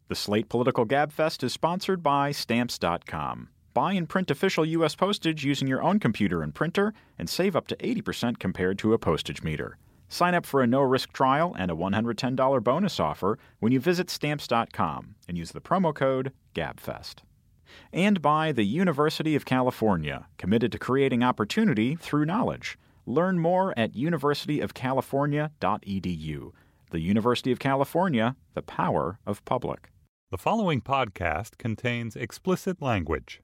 The Slate Political Gabfest is sponsored by Stamps.com. Buy and print official U.S. postage using your own computer and printer and save up to 80% compared to a postage meter. Sign up for a no-risk trial and a $110 bonus offer when you visit Stamps.com and use the promo code GABFEST. And by the University of California, committed to creating opportunity through knowledge. Learn more at universityofcalifornia.edu. The University of California, the power of public. The following podcast contains explicit language.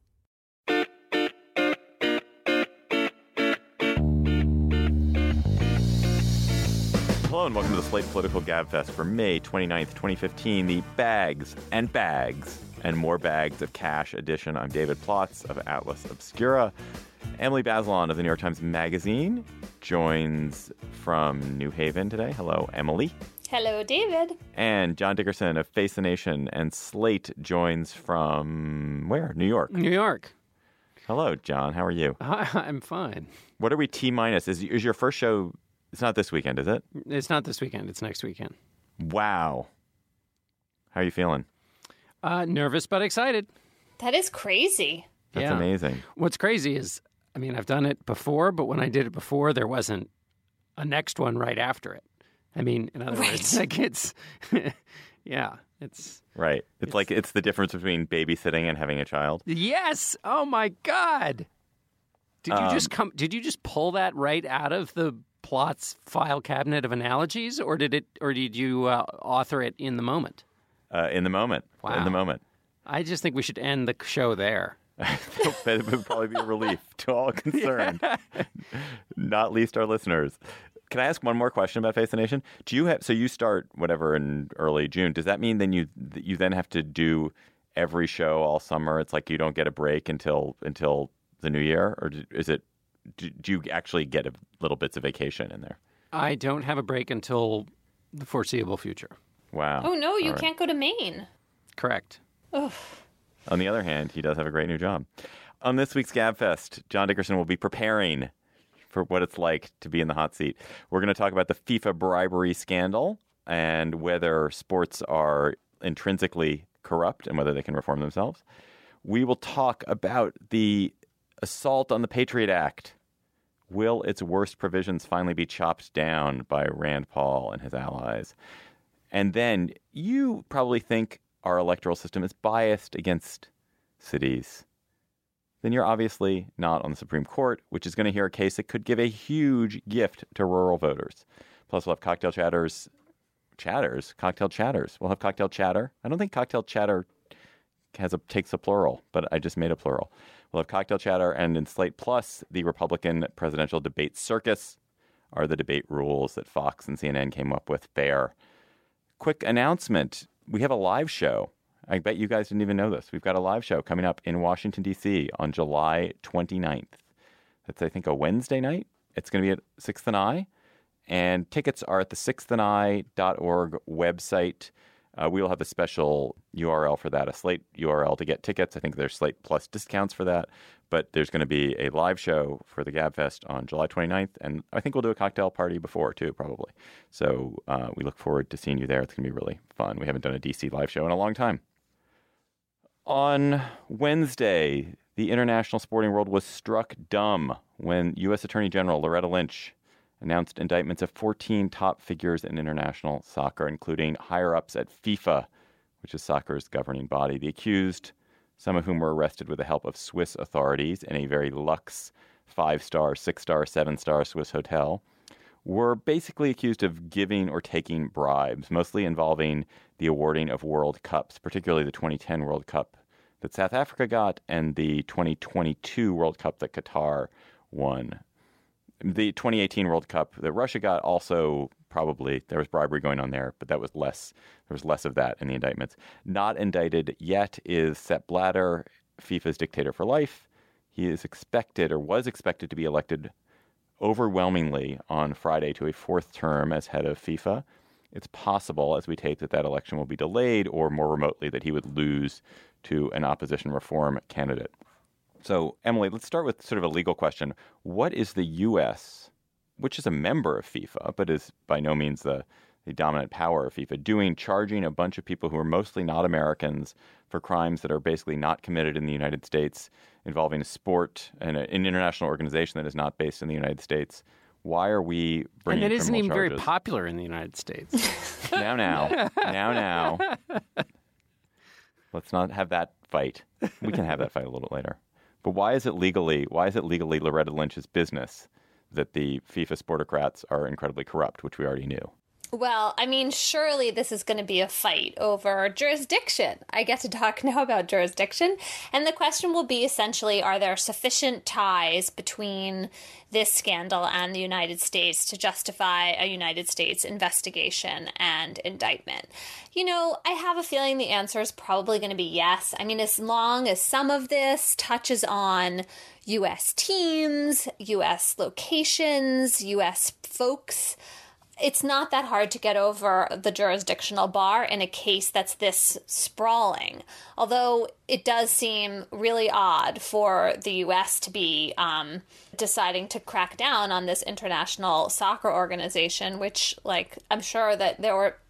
Hello and welcome to the Slate Political Gabfest for May 29th, 2015, the Bags and Bags and More Bags of Cash edition. I'm David Plotz of Atlas Obscura. Emily Bazelon of the New York Times Magazine joins from New Haven today. Hello, Emily. Hello, David. And John Dickerson of Face the Nation and Slate joins from where? New York. New York. Hello, John. How are you? I'm fine. What are we T-minus? Is your first show? It's not this weekend, is it? It's not this weekend. It's next weekend. Wow. How are you feeling? Nervous but excited. That is crazy. That's amazing. What's crazy is, I've done it before, but when I did it before, there wasn't a next one right after it. In other words, like it's, it's... Right. It's like, it's the difference between babysitting and having a child. Yes! Oh my God! Did you just pull that right out of the Plot's file cabinet of analogies, or did you author it in the moment? In the moment. Wow. In the moment. I just think we should end the show there. It would probably be a relief to all concerned, not least our listeners. Can I ask one more question about Face the Nation? So you start whatever in early June. Does that mean then you then have to do every show all summer? It's like you don't get a break until the new year, or is it? Do you actually get little bits of vacation in there? I don't have a break until the foreseeable future. Wow. Oh no, you can't go to Maine. Correct. Ugh. On the other hand, he does have a great new job. On this week's Gabfest, John Dickerson will be preparing for what it's like to be in the hot seat. We're going to talk about the FIFA bribery scandal and whether sports are intrinsically corrupt and whether they can reform themselves. We will talk about the assault on the Patriot Act. Will its worst provisions finally be chopped down by Rand Paul and his allies? And then you probably think our electoral system is biased against cities. Then you're obviously not on the Supreme Court, which is going to hear a case that could give a huge gift to rural voters. Plus, we'll have cocktail chatters. Cocktail chatters. We'll have cocktail chatter. I don't think cocktail chatter takes a plural, but I just made a plural. We'll have cocktail chatter, and in Slate Plus, the Republican presidential debate circus. Are the debate rules that Fox and CNN came up with fair? Quick announcement. We have a live show. I bet you guys didn't even know this. We've got a live show coming up in Washington, D.C. on July 29th. That's, I think, a Wednesday night. It's going to be at 6th and I. And tickets are at the 6thandI.org website. We will have a special URL for that, a Slate URL to get tickets. I think there's Slate Plus discounts for that. But there's going to be a live show for the Gabfest on July 29th. And I think we'll do a cocktail party before, too, probably. So we look forward to seeing you there. It's going to be really fun. We haven't done a D.C. live show in a long time. On Wednesday, the international sporting world was struck dumb when U.S. Attorney General Loretta Lynch announced indictments of 14 top figures in international soccer, including higher-ups at FIFA, which is soccer's governing body. The accused, some of whom were arrested with the help of Swiss authorities in a very luxe 5-star, 6-star, 7-star Swiss hotel, were basically accused of giving or taking bribes, mostly involving the awarding of World Cups, particularly the 2010 World Cup that South Africa got and the 2022 World Cup that Qatar won. The 2018 World Cup that Russia got also probably, there was bribery going on there, but that was less. There was less of that in the indictments. Not indicted yet is Sepp Blatter, FIFA's dictator for life. He is expected or was expected to be elected overwhelmingly on Friday to a fourth term as head of FIFA. It's possible, as we tape, that election will be delayed, or more remotely, that he would lose to an opposition reform candidate. So, Emily, let's start with sort of a legal question. What is the U.S., which is a member of FIFA, but is by no means the the dominant power of FIFA, charging a bunch of people who are mostly not Americans for crimes that are basically not committed in the United States, involving a sport and an international organization that is not based in the United States. Why are we bringing And it isn't even criminal very charges? popular in the United States. Now. Let's not have that fight. We can have that fight a little bit later. But why is it legally Loretta Lynch's business that the FIFA sportocrats are incredibly corrupt, which we already knew? Well, I mean, surely this is going to be a fight over jurisdiction. I get to talk now about jurisdiction. And the question will be essentially, are there sufficient ties between this scandal and the United States to justify a United States investigation and indictment? You know, I have a feeling the answer is probably going to be yes. I mean, as long as some of this touches on U.S. teams, U.S. locations, U.S. folks, it's not that hard to get over the jurisdictional bar in a case that's this sprawling. Although it does seem really odd for the U.S. to be deciding to crack down on this international soccer organization, which, like, I'm sure that there were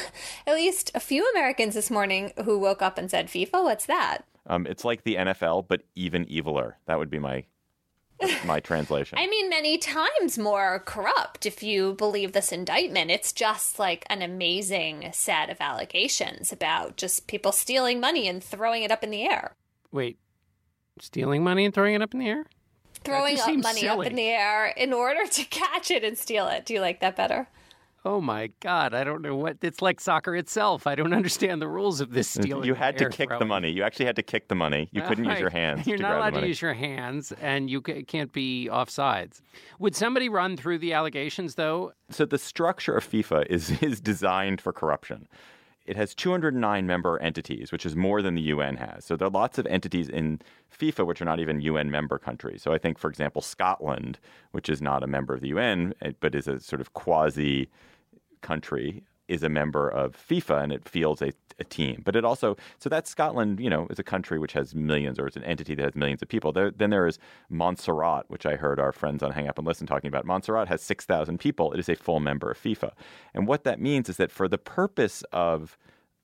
at least a few Americans this morning who woke up and said, FIFA, what's that? It's like the NFL, but even eviler. That would be my translation. I mean, many times more corrupt, if you believe this indictment. It's just like an amazing set of allegations about just people stealing money and throwing it up in the air. Wait, stealing money and throwing it up in the air? Throwing up money silly. up in the air in order to catch it and steal it. Do you like that better? Oh, my God. I don't know what... It's like soccer itself. I don't understand the rules of this stealing. You had to kick throwing. the money. You actually had to kick the money. You couldn't use your hands You're to not grab allowed the money. to use your hands, and you can't be offsides. Would somebody run through the allegations, though? So the structure of FIFA is designed for corruption. It has 209 member entities, which is more than the UN has. So there are lots of entities in FIFA which are not even UN member countries. So I think, for example, Scotland, which is not a member of the UN, but is a sort of quasi country, is a member of FIFA, and it fields a team. But it also, so that's Scotland, is a country which has millions, or it's an entity that has millions of people. Then there is Montserrat, which I heard our friends on Hang Up and Listen talking about. Montserrat has 6,000 people. It is a full member of FIFA. And what that means is that for the purpose of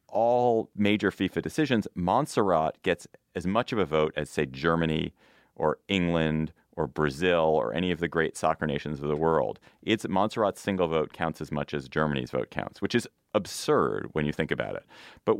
all major FIFA decisions, Montserrat gets as much of a vote as, say, Germany or England or Brazil or any of the great soccer nations of the world. Montserrat's single vote counts as much as Germany's vote counts, which is absurd when you think about it. But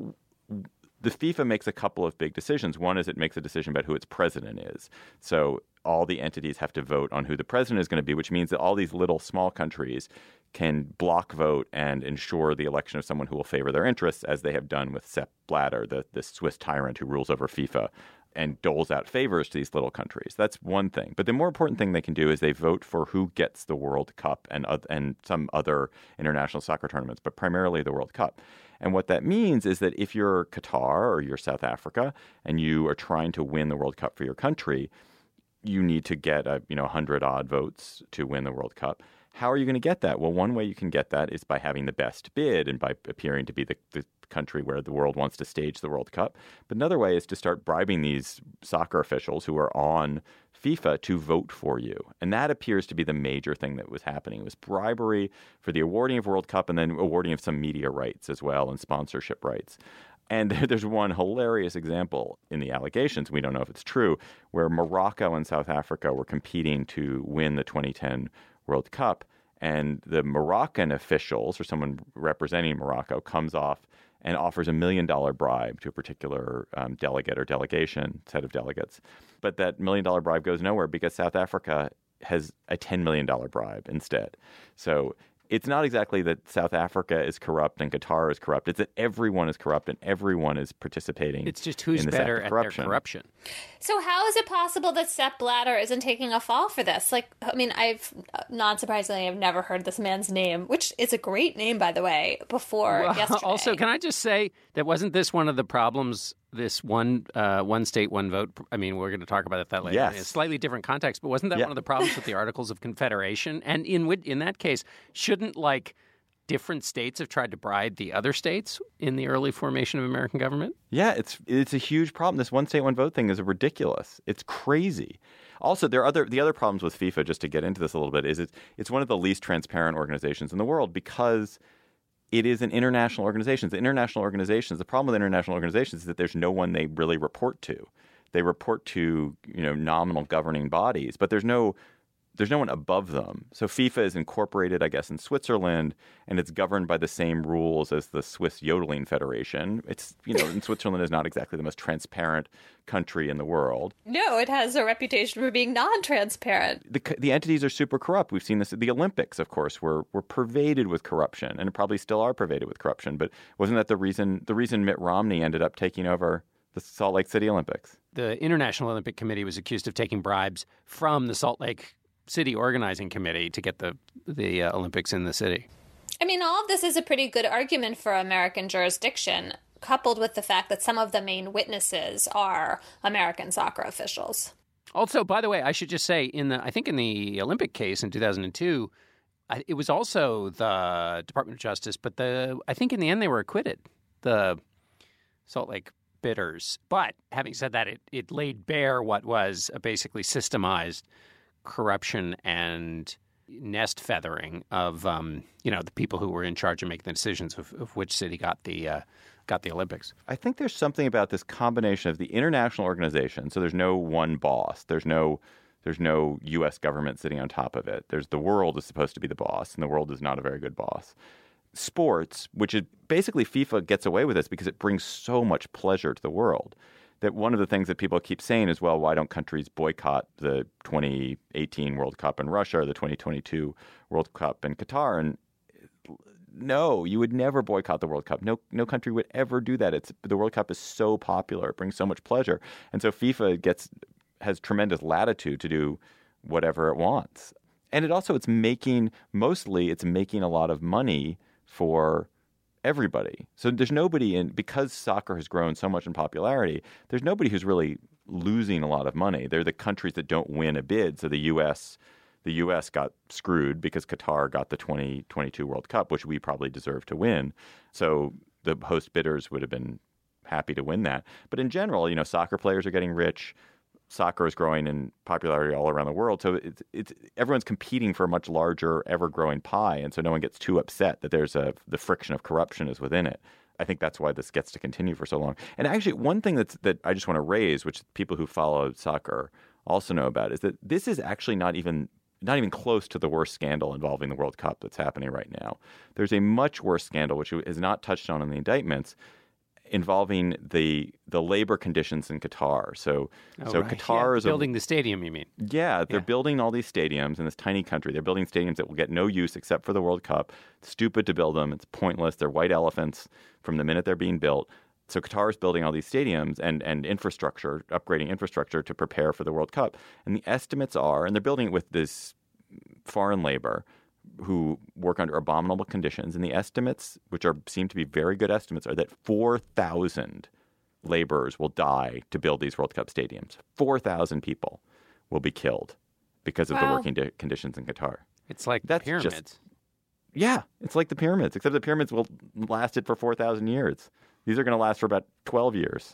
the FIFA makes a couple of big decisions. One is it makes a decision about who its president is. So all the entities have to vote on who the president is going to be, which means that all these little small countries can block vote and ensure the election of someone who will favor their interests, as they have done with Sepp Blatter, the Swiss tyrant who rules over FIFA and doles out favors to these little countries. That's one thing. But the more important thing they can do is they vote for who gets the World Cup and some other international soccer tournaments, but primarily the World Cup. And what that means is that if you're Qatar or you're South Africa and you are trying to win the World Cup for your country, you need to get 100 odd votes to win the World Cup. How are you going to get that? Well, one way you can get that is by having the best bid and by appearing to be the country where the world wants to stage the World Cup. But another way is to start bribing these soccer officials who are on FIFA to vote for you. And that appears to be the major thing that was happening. It was bribery for the awarding of World Cup and then awarding of some media rights as well and sponsorship rights. And there's one hilarious example in the allegations, we don't know if it's true, where Morocco and South Africa were competing to win the 2010 World Cup. And the Moroccan officials, or someone representing Morocco, comes off and offers $1 million bribe to a particular delegate or delegation, set of delegates. But that $1 million bribe goes nowhere because South Africa has a $10 million bribe instead. So it's not exactly that South Africa is corrupt and Qatar is corrupt. It's that everyone is corrupt and everyone is participating. It's just who's in this better act at of their corruption. So how is it possible that Sepp Blatter isn't taking a fall for this? Like, I mean, not surprisingly, I've never heard this man's name, which is a great name, by the way, before yesterday. Also, can I just say that wasn't this one of the problems, this one state, one vote? I mean, we're going to talk about that later. Yes. In a slightly different context, but wasn't that one of the problems with the Articles of Confederation? And in that case, shouldn't, different states have tried to bribe the other states in the early formation of American government? Yeah, it's a huge problem. This one state, one vote thing is ridiculous. It's crazy. Also, the other problems with FIFA, just to get into this a little bit, is it's one of the least transparent organizations in the world because it is an international organization. The problem with international organizations is that there's no one they really report to. They report to, nominal governing bodies, but there's no one above them. So FIFA is incorporated, I guess, in Switzerland, and it's governed by the same rules as the Swiss Yodeling Federation. It's, and Switzerland is not exactly the most transparent country in the world. No, it has a reputation for being non-transparent. The entities are super corrupt. We've seen this at the Olympics, of course, were pervaded with corruption, and probably still are pervaded with corruption. But wasn't that the reason Mitt Romney ended up taking over the Salt Lake City Olympics? The International Olympic Committee was accused of taking bribes from the Salt Lake City Organizing Committee to get the Olympics in the city. I mean, all of this is a pretty good argument for American jurisdiction, coupled with the fact that some of the main witnesses are American soccer officials. Also, by the way, I should just say, I think in the Olympic case in 2002, it was also the Department of Justice, but I think in the end they were acquitted, the Salt Lake bidders. But having said that, it laid bare what was a basically systemized corruption and nest feathering of the people who were in charge of making the decisions of which city got the Olympics. I think there's something about this combination of the international organization. So there's no one boss. There's no U.S. government sitting on top of it. The world is supposed to be the boss, and the world is not a very good boss. Sports, which is basically FIFA gets away with this because it brings so much pleasure to the world. That one of the things that people keep saying is, well, why don't countries boycott the 2018 World Cup in Russia or the 2022 World Cup in Qatar? And no, you would never boycott the World Cup. No country would ever do that. The World Cup is so popular. It brings so much pleasure. And so FIFA has tremendous latitude to do whatever it wants. And it's making a lot of money for everybody. So there's nobody because soccer has grown so much in popularity, there's nobody who's really losing a lot of money. They're the countries that don't win a bid. So the U.S. got screwed because Qatar got the 2022 World Cup, which we probably deserve to win. So the host bidders would have been happy to win that. But in general, soccer players are getting rich. Soccer is growing in popularity all around the world. So it's everyone's competing for a much larger, ever-growing pie. And so no one gets too upset that the friction of corruption is within it. I think that's why this gets to continue for so long. And actually, one thing that I just want to raise, which people who follow soccer also know about, is that this is actually not even close to the worst scandal involving the World Cup that's happening right now. There's a much worse scandal, which is not touched on in the indictments, involving the labor conditions in Qatar. So Qatar is building the stadium, you mean? Yeah, they're building all these stadiums in this tiny country. They're building stadiums that will get no use except for the World Cup. It's stupid to build them. It's pointless. They're white elephants from the minute they're being built. So Qatar is building all these stadiums and infrastructure, upgrading infrastructure to prepare for the World Cup. And the estimates are, and they're building it with this foreign labor who work under abominable conditions. And the estimates, which seem to be very good estimates, are that 4,000 laborers will die to build these World Cup stadiums. 4,000 people will be killed because of the working conditions in Qatar. It's like the pyramids. It's like the pyramids, except the pyramids will lasted for 4,000 years. These are going to last for about 12 years.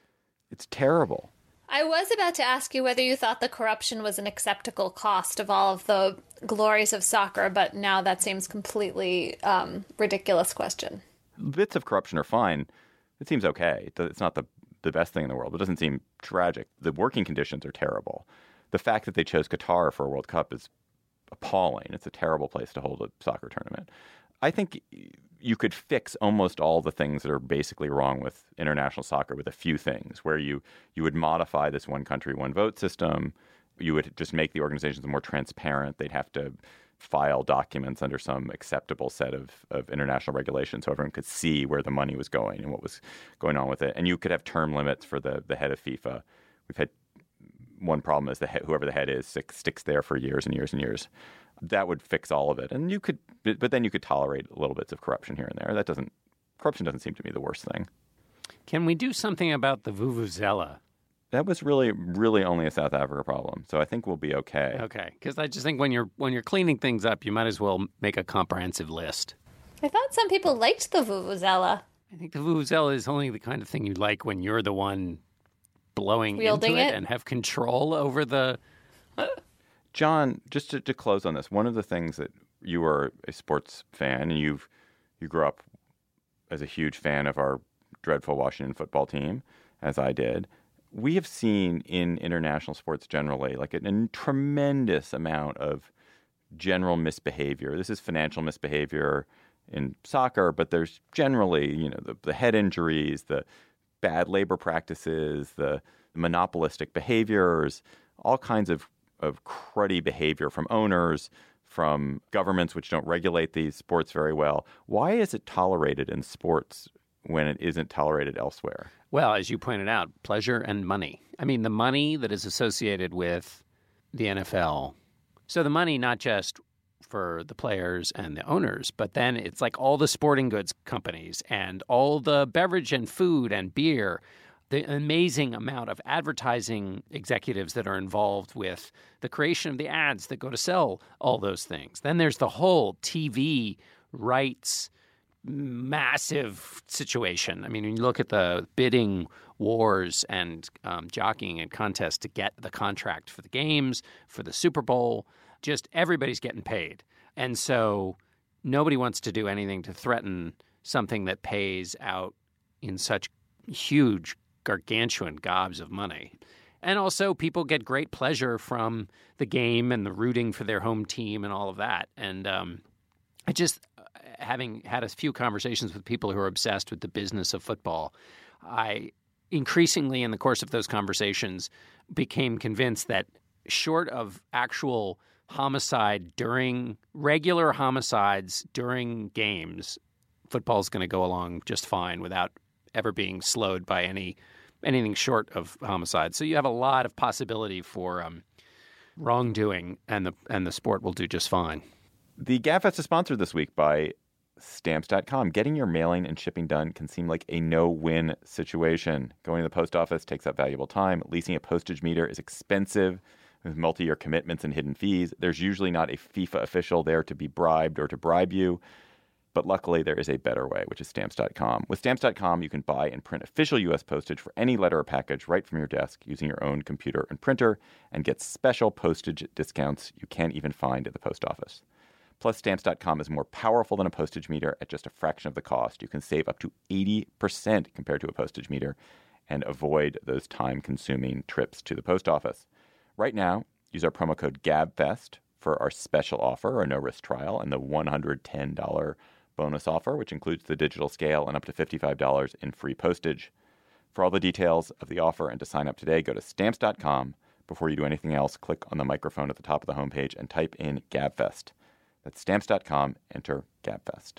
It's terrible. I was about to ask you whether you thought the corruption was an acceptable cost of all of the glories of soccer, but now that seems completely ridiculous question. Bits of corruption are fine. It seems okay. It's not the best thing in the world. It doesn't seem tragic. The working conditions are terrible. The fact that they chose Qatar for a World Cup is appalling. It's a terrible place to hold a soccer tournament. I think you could fix almost all the things that are basically wrong with international soccer with a few things, where you would modify this one country, one vote system. You would just make the organizations more transparent. They'd have to file documents under some acceptable set of international regulations so everyone could see where the money was going and what was going on with it. And you could have term limits for the head of FIFA. We've had one problem is whoever the head is sticks there for years and years and years. That would fix all of it. And but then you could tolerate little bits of corruption here and there. Corruption doesn't seem to me the worst thing. Can we do something about the vuvuzela? That was really, really only a South Africa problem. So I think we'll be okay. Okay, because I just think when you're cleaning things up, you might as well make a comprehensive list. I thought some people liked the vuvuzela. I think the vuvuzela is only the kind of thing you like when you're the one blowing wielding into it and have control over the... John, just to close on this, one of the things that you are a sports fan and you've you grew up as a huge fan of our dreadful Washington football team, as I did. We have seen in international sports generally like a tremendous amount of general misbehavior. This is financial misbehavior in soccer, but there's generally, the head injuries, the bad labor practices, the monopolistic behaviors, all kinds of cruddy behavior from owners, from governments which don't regulate these sports very well. Why is it tolerated in sports when it isn't tolerated elsewhere? Well, as you pointed out, pleasure and money. I mean, the money that is associated with the NFL. So the money not just for the players and the owners, but then it's like all the sporting goods companies and all the beverage and food and beer, the amazing amount of advertising executives that are involved with the creation of the ads that go to sell all those things. Then there's the whole TV rights massive situation. I mean, when you look at the bidding wars and jockeying and contests to get the contract for the games, for the Super Bowl, just everybody's getting paid. And so nobody wants to do anything to threaten something that pays out in such huge, gargantuan gobs of money. And also people get great pleasure from the game and the rooting for their home team and all of that. And I just, having had a few conversations with people who are obsessed with the business of football, I increasingly in the course of those conversations became convinced that short of actual regular homicides during games, football's going to go along just fine without ever being slowed by anything short of homicide. So you have a lot of possibility for wrongdoing, and the sport will do just fine. The GabFest is sponsored this week by Stamps.com. Getting your mailing and shipping done can seem like a no-win situation. Going to the post office takes up valuable time. Leasing a postage meter is expensive with multi-year commitments and hidden fees. There's usually not a FIFA official there to be bribed or to bribe you. But luckily, there is a better way, which is Stamps.com. With Stamps.com, you can buy and print official U.S. postage for any letter or package right from your desk using your own computer and printer, and get special postage discounts you can't even find at the post office. Plus, Stamps.com is more powerful than a postage meter at just a fraction of the cost. You can save up to 80% compared to a postage meter and avoid those time-consuming trips to the post office. Right now, use our promo code GABFEST for our special offer, a no-risk trial, and the $110 bonus offer, which includes the digital scale and up to $55 in free postage. For all the details of the offer and to sign up today, go to Stamps.com. Before you do anything else, click on the microphone at the top of the homepage and type in GabFest. That's Stamps.com. Enter GabFest.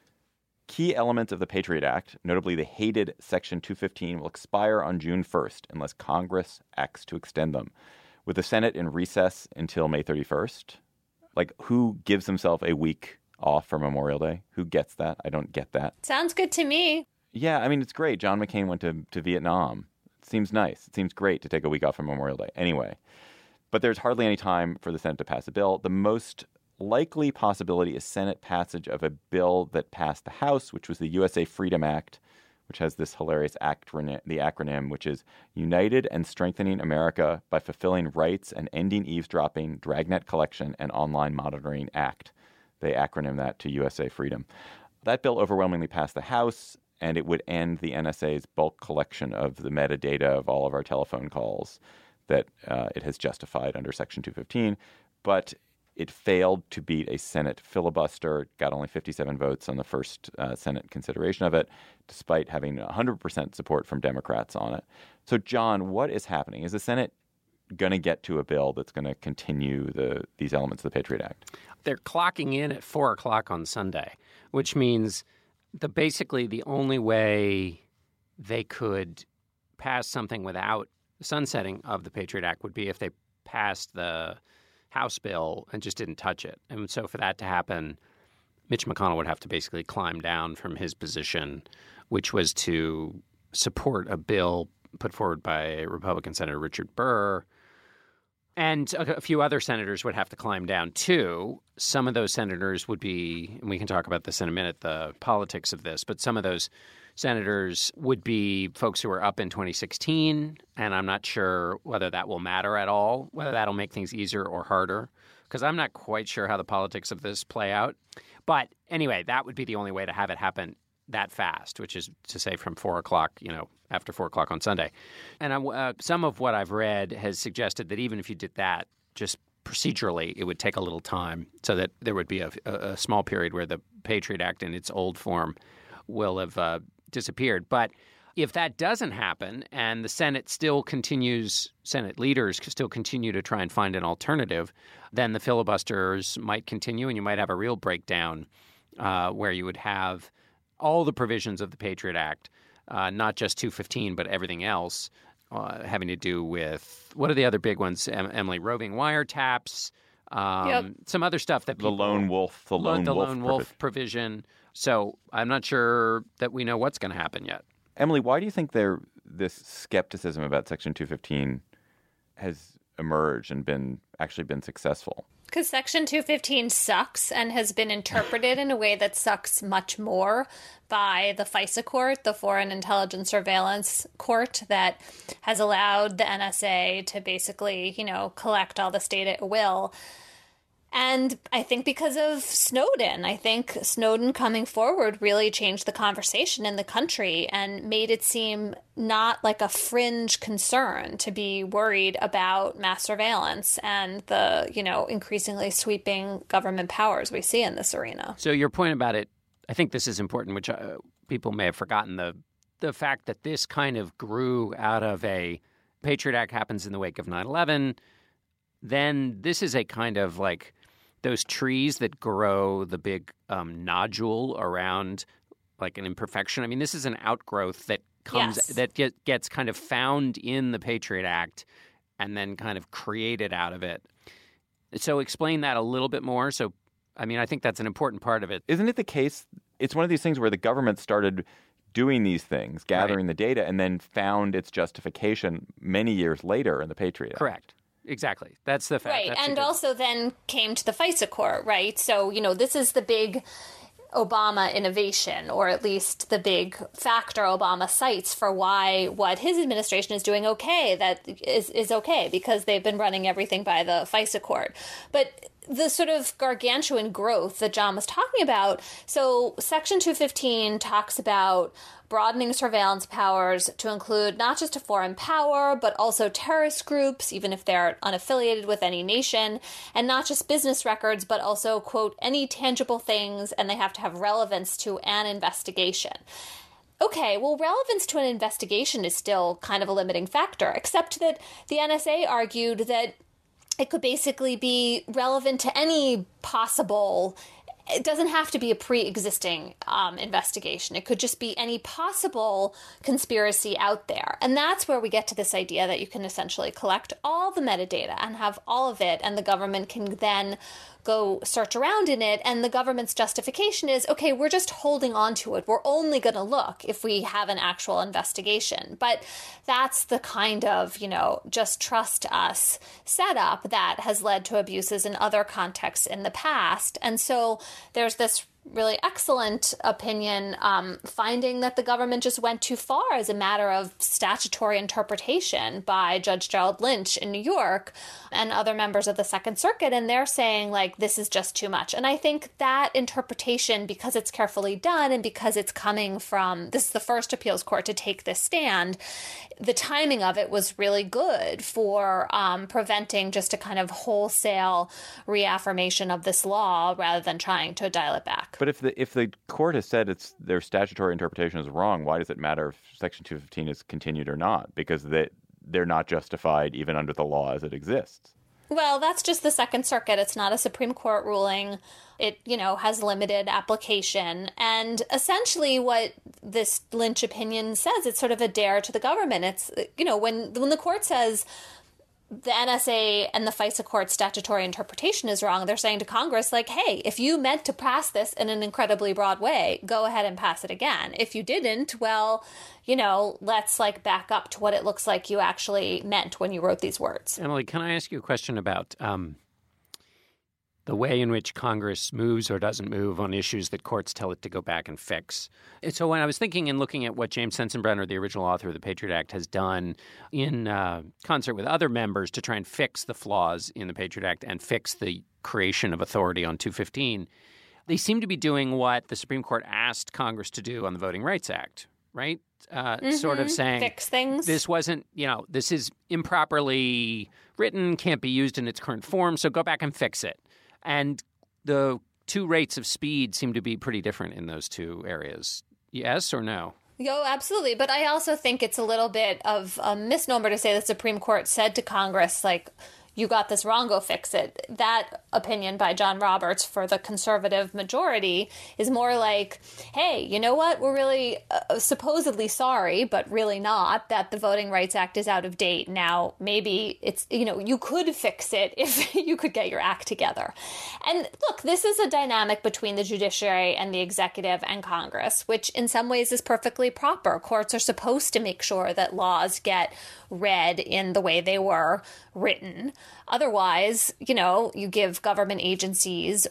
Key elements of the Patriot Act, notably the hated Section 215, will expire on June 1st unless Congress acts to extend them. With the Senate in recess until May 31st, who gives himself a week off for Memorial Day? Who gets that? I don't get that. Sounds good to me. Yeah, I mean, it's great. John McCain went to Vietnam. It seems nice. It seems great to take a week off for Memorial Day. Anyway, but there's hardly any time for the Senate to pass a bill. The most likely possibility is Senate passage of a bill that passed the House, which was the USA Freedom Act, which has this hilarious the acronym, which is United and Strengthening America by Fulfilling Rights and Ending Eavesdropping, Dragnet Collection, and Online Monitoring Act. They acronym that to USA Freedom. That bill overwhelmingly passed the House, and it would end the NSA's bulk collection of the metadata of all of our telephone calls that it has justified under Section 215. But it failed to beat a Senate filibuster, got only 57 votes on the first Senate consideration of it, despite having 100% support from Democrats on it. So, John, what is happening? Is the Senate going to get to a bill that's going to continue these elements of the Patriot Act? They're clocking in at 4 o'clock on Sunday, which means basically the only way they could pass something without the sunsetting of the Patriot Act would be if they passed the House bill and just didn't touch it. And so for that to happen, Mitch McConnell would have to basically climb down from his position, which was to support a bill put forward by Republican Senator Richard Burr. And a few other senators would have to climb down, too. Some of those senators would be, and we can talk about this in a minute, the politics of this, but some of those senators would be folks who were up in 2016, and I'm not sure whether that will matter at all, whether that'll make things easier or harder, because I'm not quite sure how the politics of this play out. But anyway, that would be the only way to have it happen that fast, which is to say from 4 o'clock, after 4 o'clock on Sunday. And some of what I've read has suggested that even if you did that, just procedurally, it would take a little time so that there would be a small period where the Patriot Act in its old form will have disappeared. But if that doesn't happen and the Senate leaders still continue to try and find an alternative, then the filibusters might continue and you might have a real breakdown where you would have all the provisions of the Patriot Act, not just 215, but everything else, having to do with, what are the other big ones, Emily? Roving wiretaps, some other stuff that people... The lone wolf provision. So I'm not sure that we know what's going to happen yet. Emily, why do you think this skepticism about Section 215 has emerged and been successful? Because Section 215 sucks and has been interpreted in a way that sucks much more by the FISA court, the Foreign Intelligence Surveillance Court, that has allowed the NSA to basically, collect all this data at will. And I think because of Snowden, coming forward really changed the conversation in the country and made it seem not like a fringe concern to be worried about mass surveillance and the, increasingly sweeping government powers we see in this arena. So your point about it, I think this is important, which people may have forgotten, the fact that this kind of grew out of a Patriot Act happens in the wake of 9/11. Then this is a kind of like those trees that grow the big nodule around like an imperfection. I mean, this is an outgrowth that comes that gets kind of found in the Patriot Act and then kind of created out of it. So explain that a little bit more. So, I mean, I think that's an important part of it. Isn't it the case? It's one of these things where the government started doing these things, gathering the data, and then found its justification many years later in the Patriot Act. Correct. Exactly. That's the fact. Right. That's and also then came to the FISA court, right? So, this is the big Obama innovation, or at least the big factor Obama cites for why what his administration is doing that is okay, because they've been running everything by the FISA court. But the sort of gargantuan growth that John was talking about, so Section 215 talks about broadening surveillance powers to include not just a foreign power, but also terrorist groups, even if they're unaffiliated with any nation, and not just business records, but also, quote, any tangible things, and they have to have relevance to an investigation. Okay, well, relevance to an investigation is still kind of a limiting factor, except that the NSA argued that it could basically be relevant to any possible. It doesn't have to be a pre-existing investigation. It could just be any possible conspiracy out there. And that's where we get to this idea that you can essentially collect all the metadata and have all of it, and the government can then go search around in it. And the government's justification is, okay, we're just holding on to it. We're only going to look if we have an actual investigation. But that's the kind of, just trust us setup that has led to abuses in other contexts in the past. And so there's this really excellent opinion finding that the government just went too far as a matter of statutory interpretation by Judge Gerald Lynch in New York and other members of the Second Circuit. And they're saying, like, this is just too much. And I think that interpretation, because it's carefully done and because it's coming from, this is the first appeals court to take this stand, the timing of it was really good for preventing just a kind of wholesale reaffirmation of this law rather than trying to dial it back. But if the court has said their statutory interpretation is wrong, why does it matter if Section 215 is continued or not? Because they're not justified even under the law as it exists. Well, that's just the Second Circuit. It's not a Supreme Court ruling. It, has limited application. And essentially what this Lynch opinion says, it's sort of a dare to the government. It's, when the court says the NSA and the FISA court statutory interpretation is wrong, they're saying to Congress, like, hey, if you meant to pass this in an incredibly broad way, go ahead and pass it again. If you didn't, well, let's back up to what it looks like you actually meant when you wrote these words. Emily, can I ask you a question about the way in which Congress moves or doesn't move on issues that courts tell it to go back and fix? And so when I was thinking and looking at what James Sensenbrenner, the original author of the Patriot Act, has done in concert with other members to try and fix the flaws in the Patriot Act and fix the creation of authority on 215, they seem to be doing what the Supreme Court asked Congress to do on the Voting Rights Act, right? Sort of saying, fix things. This wasn't, this is improperly written, can't be used in its current form, so go back and fix it. And the two rates of speed seem to be pretty different in those two areas. Yes or no? Yo, absolutely. But I also think it's a little bit of a misnomer to say the Supreme Court said to Congress, like, you got this wrong, go fix it. That opinion by John Roberts for the conservative majority is more like, hey, you know what? We're really supposedly sorry, but really not, that the Voting Rights Act is out of date. Now, maybe it's, you could fix it if you could get your act together. And look, this is a dynamic between the judiciary and the executive and Congress, which in some ways is perfectly proper. Courts are supposed to make sure that laws get read in the way they were written. Otherwise, you give government agencies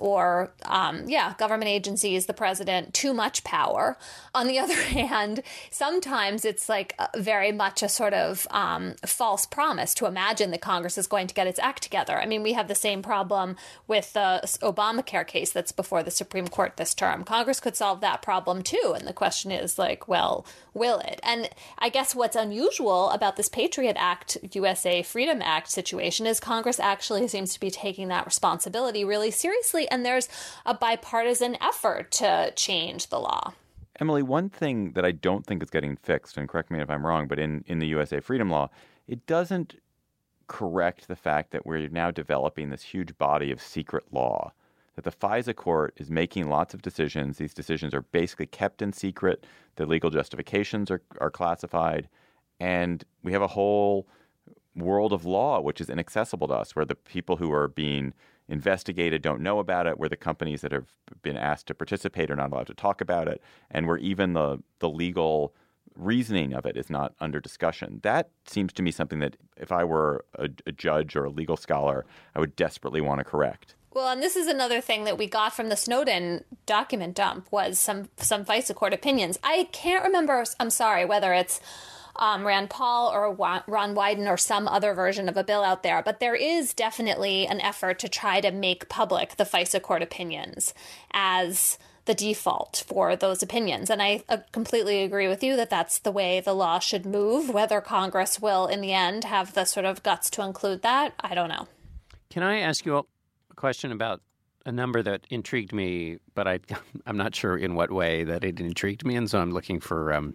the president too much power. On the other hand, sometimes it's like very much a sort of false promise to imagine that Congress is going to get its act together. I mean, we have the same problem with the Obamacare case that's before the Supreme Court this term. Congress could solve that problem too. And the question is like, well, will it? And I guess what's unusual about this Patriot Act, USA Freedom Act situation is Congress actually seems to be taking that responsibility really seriously. And there's a bipartisan effort to change the law. Emily, one thing that I don't think is getting fixed, and correct me if I'm wrong, but in the USA Freedom Law, it doesn't correct the fact that we're now developing this huge body of secret law, that the FISA court is making lots of decisions. These decisions are basically kept in secret. The legal justifications are classified. And we have a whole world of law which is inaccessible to us, where the people who are being investigated don't know about it, where the companies that have been asked to participate are not allowed to talk about it, and where even the legal reasoning of it is not under discussion. That seems to me something that if I were a judge or a legal scholar, I would desperately want to correct. Well, and this is another thing that we got from the Snowden document dump was some FISA court opinions. I can't remember, I'm sorry, whether it's Rand Paul or Ron Wyden or some other version of a bill out there, but there is definitely an effort to try to make public the FISA court opinions as the default for those opinions. And I completely agree with you that that's the way the law should move. Whether Congress will, in the end, have the sort of guts to include that, I don't know. Can I ask you a question about a number that intrigued me, but I'm not sure in what way that it intrigued me, and so I'm looking for an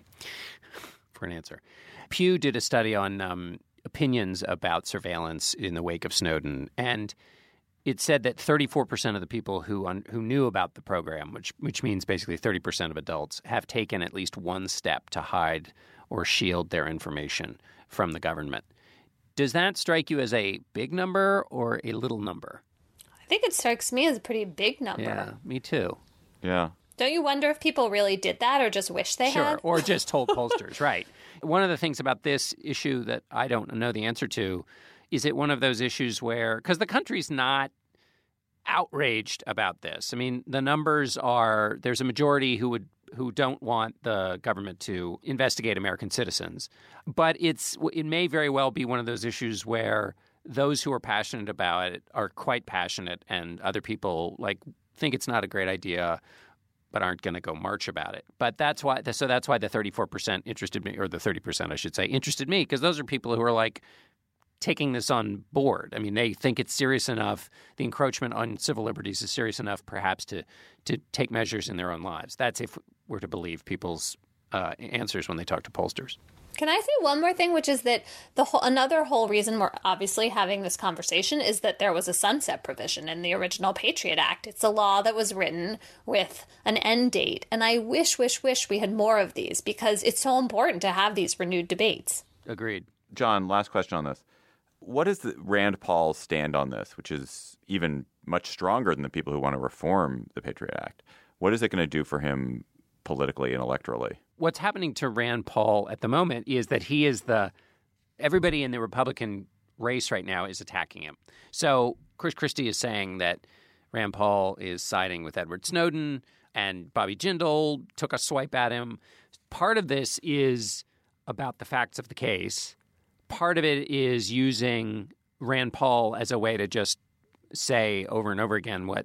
answer. Pew did a study on opinions about surveillance in the wake of Snowden, and it said that 34% of the people who knew about the program, which means basically 30% of adults, have taken at least one step to hide or shield their information from the government. Does that strike you as a big number or a little number? I think it strikes me as a pretty big number. Yeah, me too. Yeah. Don't you wonder if people really did that or just wish they had? Sure, or just told pollsters, right. One of the things about this issue that I don't know the answer to is it one of those issues where, because the country's not outraged about this. I mean, the numbers are, there's a majority who don't want the government to investigate American citizens. But it may very well be one of those issues where those who are passionate about it are quite passionate and other people think it's not a great idea but aren't going to go march about it. But that's why the 34% interested me, or the 30%, I should say, interested me, because those are people who are taking this on board. I mean, they think it's serious enough. The encroachment on civil liberties is serious enough, perhaps, to take measures in their own lives. That's if we're to believe people's answers when they talk to pollsters. Can I say one more thing, which is that another whole reason we're obviously having this conversation is that there was a sunset provision in the original Patriot Act. It's a law that was written with an end date. And I wish we had more of these, because it's so important to have these renewed debates. Agreed. John, last question on this. What is Rand Paul's stand on this, which is even much stronger than the people who want to reform the Patriot Act? What is it going to do for him politically and electorally? What's happening to Rand Paul at the moment is that he is everybody in the Republican race right now is attacking him. So Chris Christie is saying that Rand Paul is siding with Edward Snowden, and Bobby Jindal took a swipe at him. Part of this is about the facts of the case. Part of it is using Rand Paul as a way to just say over and over again what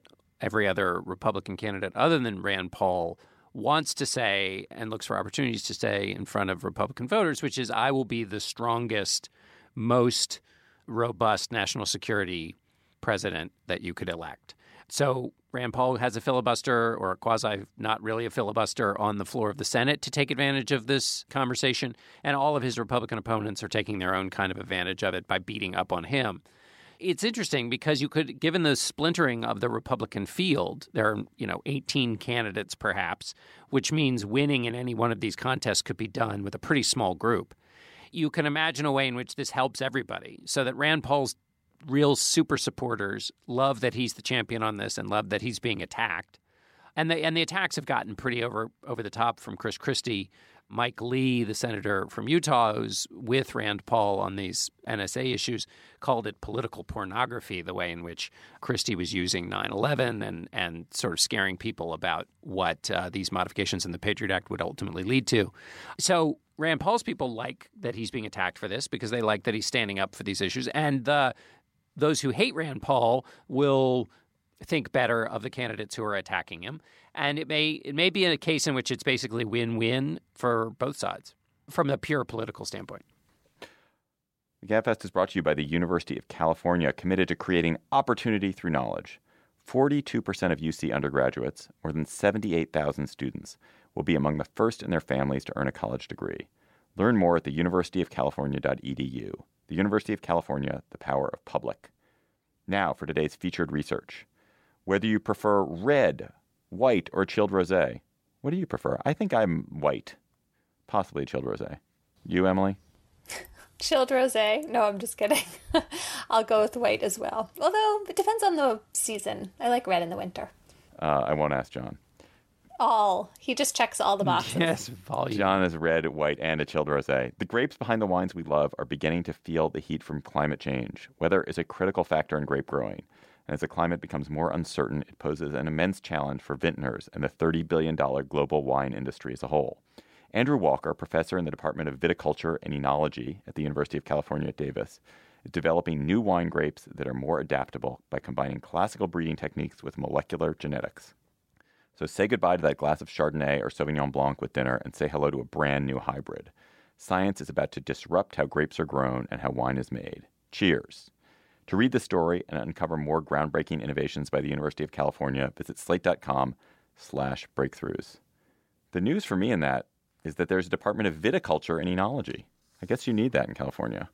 every other Republican candidate other than Rand Paul wants to say and looks for opportunities to say in front of Republican voters, which is, I will be the strongest, most robust national security president that you could elect. So Rand Paul has a filibuster, or a quasi, not really a filibuster, on the floor of the Senate to take advantage of this conversation. And all of his Republican opponents are taking their own kind of advantage of it by beating up on him. It's interesting because you could, given the splintering of the Republican field, there are, 18 candidates perhaps, which means winning in any one of these contests could be done with a pretty small group. You can imagine a way in which this helps everybody, so that Rand Paul's real super supporters love that he's the champion on this and love that he's being attacked. And the attacks have gotten pretty over the top from Chris Christie. Mike Lee, the senator from Utah, who's with Rand Paul on these NSA issues, called it political pornography, the way in which Christie was using 9/11 and sort of scaring people about what these modifications in the Patriot Act would ultimately lead to. So Rand Paul's people like that he's being attacked for this because they like that he's standing up for these issues. And those who hate Rand Paul will think better of the candidates who are attacking him. And it may be a case in which it's basically win-win for both sides from a pure political standpoint. The GabFest is brought to you by the University of California, committed to creating opportunity through knowledge. 42% of UC undergraduates, more than 78,000 students, will be among the first in their families to earn a college degree. Learn more at theuniversityofcalifornia.edu. The University of California, the power of public. Now for today's featured research. Whether you prefer red, white, or chilled rosé, what do you prefer? I think I'm white, possibly chilled rosé. You, Emily? Chilled rosé? No, I'm just kidding. I'll go with white as well. Although it depends on the season. I like red in the winter. I won't ask John. He just checks all the boxes. Yes, volume. John is red, white, and a chilled rosé. The grapes behind the wines we love are beginning to feel the heat from climate change. Weather is a critical factor in grape growing. And as the climate becomes more uncertain, it poses an immense challenge for vintners and the $30 billion global wine industry as a whole. Andrew Walker, professor in the Department of Viticulture and Enology at the University of California at Davis, is developing new wine grapes that are more adaptable by combining classical breeding techniques with molecular genetics. So say goodbye to that glass of Chardonnay or Sauvignon Blanc with dinner and say hello to a brand new hybrid. Science is about to disrupt how grapes are grown and how wine is made. Cheers. To read the story and uncover more groundbreaking innovations by the University of California, visit slate.com/breakthroughs. The news for me in that is that there's a Department of Viticulture and Enology. I guess you need that in California.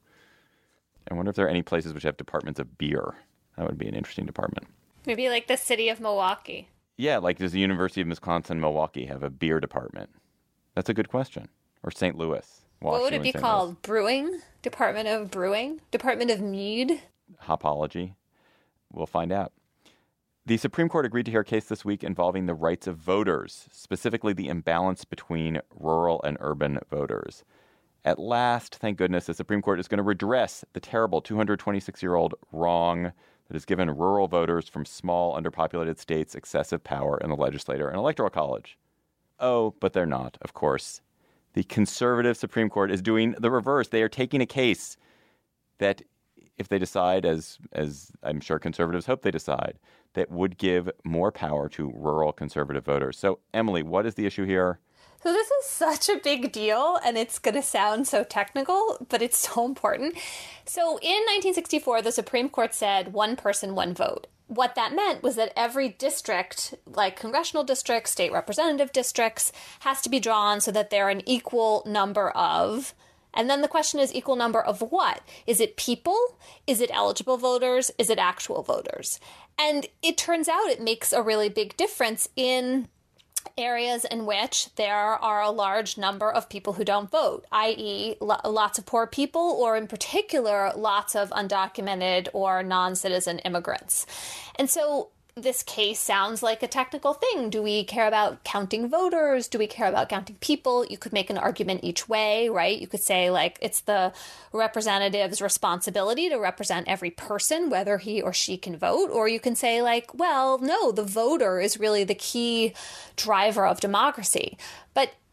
I wonder if there are any places which have departments of beer. That would be an interesting department. Maybe like the city of Milwaukee. Yeah, like does the University of Wisconsin-Milwaukee have a beer department? That's a good question. Or St. Louis. What would it be called? Brewing? Department of Brewing? Department of Mead? Hopology. We'll find out. The Supreme Court agreed to hear a case this week involving the rights of voters, specifically the imbalance between rural and urban voters. At last, thank goodness, the Supreme Court is going to redress the terrible 226-year-old wrong that has given rural voters from small, underpopulated states excessive power in the legislature and electoral college. Oh, but they're not, of course. The conservative Supreme Court is doing the reverse. They are taking a case that, if they decide, as I'm sure conservatives hope they decide, that would give more power to rural conservative voters. So, Emily, what is the issue here? So this is such a big deal, and it's going to sound so technical, but it's so important. So in 1964, the Supreme Court said one person, one vote. What that meant was that every district, like congressional districts, state representative districts, has to be drawn so that they're an equal number of. And then the question is equal number of what? Is it people? Is it eligible voters? Is it actual voters? And it turns out it makes a really big difference in areas in which there are a large number of people who don't vote, i.e. lots of poor people, or in particular, lots of undocumented or non-citizen immigrants. And so this case sounds like a technical thing. Do we care about counting voters? Do we care about counting people? You could make an argument each way, right? You could say, like, it's the representative's responsibility to represent every person, whether he or she can vote. Or you can say, like, well, no, the voter is really the key driver of democracy. But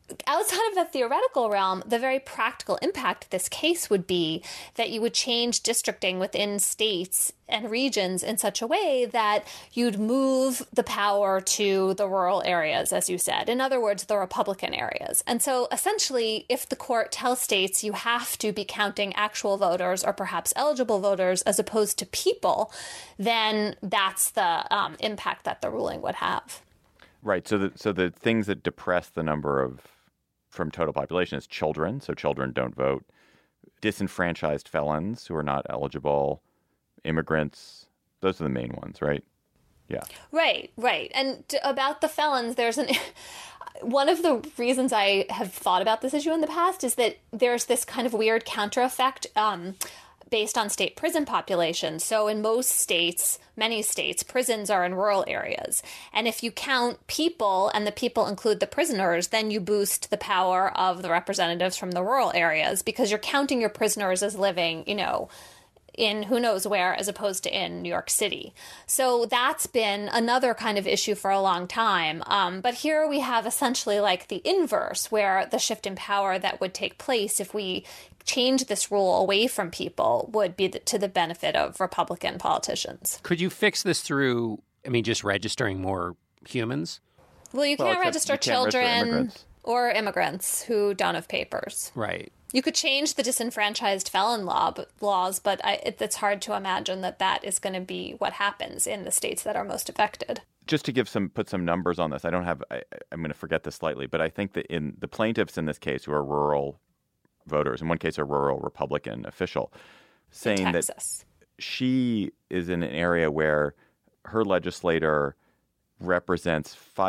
outside of the theoretical realm, the very practical impact of this case would be that you would change districting within states and regions in such a way that you'd move the power to the rural areas, as you said. In other words, the Republican areas. And so essentially, if the court tells states you have to be counting actual voters or perhaps eligible voters as opposed to people, then that's the impact that the ruling would have. Right. So the things that depress the number from total population is children. So children don't vote. Disenfranchised felons who are not eligible. Immigrants. Those are the main ones, right? Yeah. Right. And about the felons, there's one of the reasons I have thought about this issue in the past is that there's this kind of weird counter effect based on state prison population. So in most states, many states, prisons are in rural areas. And if you count people and the people include the prisoners, then you boost the power of the representatives from the rural areas because you're counting your prisoners as living, in who knows where as opposed to in New York City. So that's been another kind of issue for a long time. But here we have essentially like the inverse, where the shift in power that would take place if we change this rule away from people would be to the benefit of Republican politicians. Could you fix this through, just registering more humans? Well, you can't register children or immigrants who don't have papers. Right. You could change the disenfranchised felon laws, but it's hard to imagine that is going to be what happens in the states that are most affected. Just to put some numbers on this, I'm going to forget this slightly, but I think that in the plaintiffs in this case who are rural voters, in one case a rural Republican official, saying that she is in an area where her legislator represents